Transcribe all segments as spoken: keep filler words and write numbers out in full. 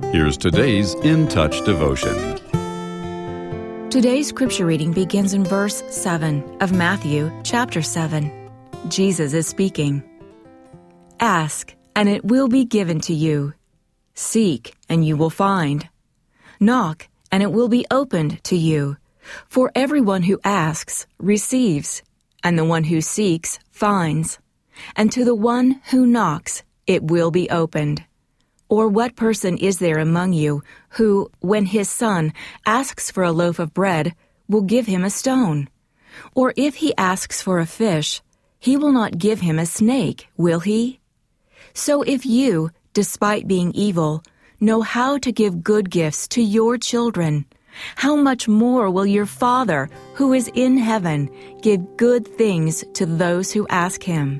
Here's today's In Touch devotion. Today's scripture reading begins in verse seven of Matthew chapter seven. Jesus is speaking. Ask, and it will be given to you. Seek, and you will find. Knock, and it will be opened to you. For everyone who asks receives, and the one who seeks finds. And to the one who knocks it will be opened. Or what person is there among you who, when his son asks for a loaf of bread, will give him a stone? Or if he asks for a fish, he will not give him a snake, will he? So if you, despite being evil, know how to give good gifts to your children, how much more will your Father, who is in heaven, give good things to those who ask him?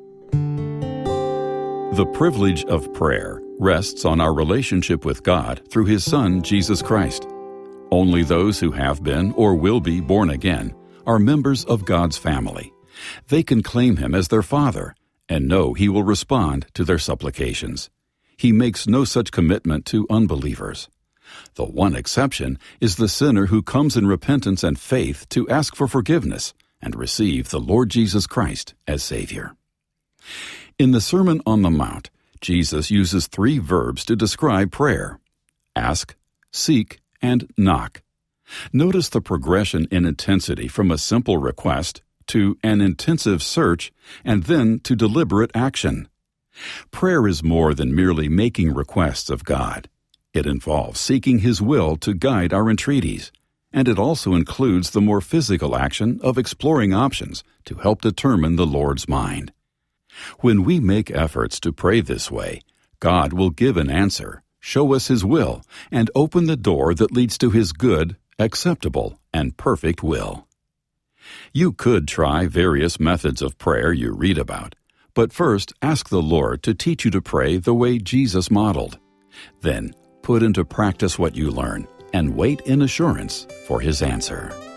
The privilege of prayer rests on our relationship with God through His Son, Jesus Christ. Only those who have been or will be born again are members of God's family. They can claim Him as their Father and know He will respond to their supplications. He makes no such commitment to unbelievers. The one exception is the sinner who comes in repentance and faith to ask for forgiveness and receive the Lord Jesus Christ as Savior. In the Sermon on the Mount, Jesus uses three verbs to describe prayer: ask, seek, and knock. Notice the progression in intensity from a simple request to an intensive search and then to deliberate action. Prayer is more than merely making requests of God. It involves seeking His will to guide our entreaties, and it also includes the more physical action of exploring options to help determine the Lord's mind. When we make efforts to pray this way, God will give an answer, show us His will, and open the door that leads to His good, acceptable, and perfect will. You could try various methods of prayer you read about, but first ask the Lord to teach you to pray the way Jesus modeled. Then, put into practice what you learn and wait in assurance for His answer.